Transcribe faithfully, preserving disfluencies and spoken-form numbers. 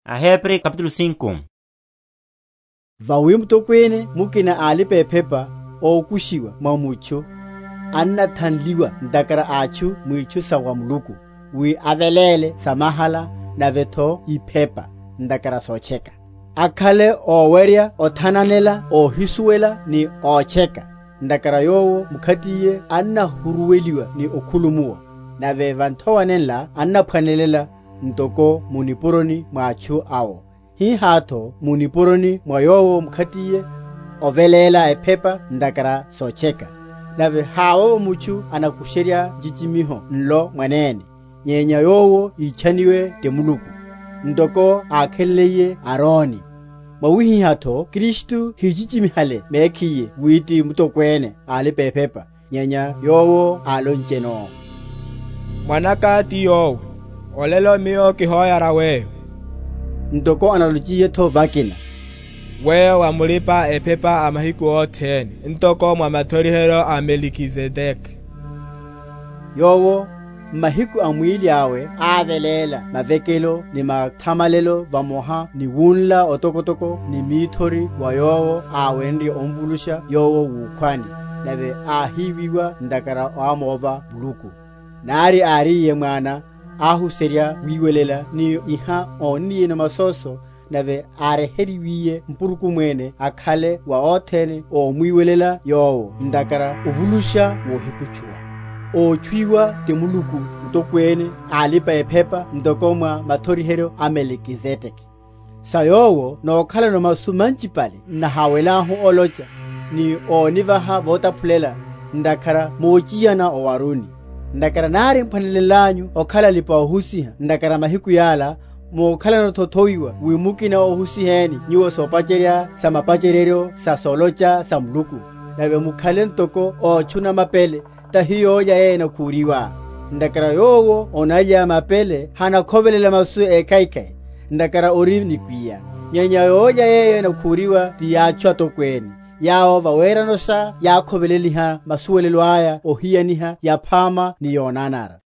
Ahebri capítulo cinco. Vawi mtokwene mukina alipe pepa o kushiwa mamucho anna thanliwa ndakara achu mwichu sawa muluku wi avelele samahala na vetho ipepa ndakara socheka akhale oweria othananela ohisuwela ni ocheka ndakara yowo mukhatiye anna huruweliwa ni okhulumuwa na vevanthowanela anna phanelela ntoko munipuroni mwachu awo hi hatho munipuroni mwayowo mkhatiye ovelela epepa ndakara socheka nave hawo muchu anakusheria jichimiho nlo mwanene nyenya yowo ichaniwe temuluku ndoko akheleye Aroni mawihi hatho Kristu hijichimihale mekiye witi mutokwene alipe pepa nyenya yowo aloncheno mwanakati yowe olelo miyo kihoyara weyo ndoko analojiye tho vakina weyo wamulipa epepa amahiku oteni ntoko mwamathorihero a Melikizedeki yowo mahiku amwili awe avelela mavekelo ni mathamalelo vamoha ni wunla otokotoko ni mithori wa yowo awenri omvulusha yowo wukhwani nave ahiwiwa ndakara amova buluku nari ari ye mwana ahuseria wiwelela ni iha oniye na masoso nave areheriwiye mpuruku mwene akhale wa othene o mwiwelela yowo ndakara uvulusha wo hikuchua o chwiwa temuluku mtokwene alipa epepa ndokomwa mathorihero a Melikizedeki sayowo no khala no masumanchi pale na hawelahu olocha ni onivaha votaphulela ndakara mochiyana o Waruni ndakara nari mphanelelanyu okhala lipa ohusiha ndakara mahiku yala mokhala no thothoiwa wimukina ohusiheni nyuwo sopacheria sa mapacherero sa solocha sa muluku nave mukhale ntoko ochuna mapele tahiyo ya yena kuriwa ndakara yowo onalya mapele hana khovelela masu ekaikai ndakara ori nikwiya nyenya yoya yena kuriwa tiyachwa tokweni yao vawerano sa yakhoveleliha masuwelelo aya ohiyaniha yaphama ni yonanara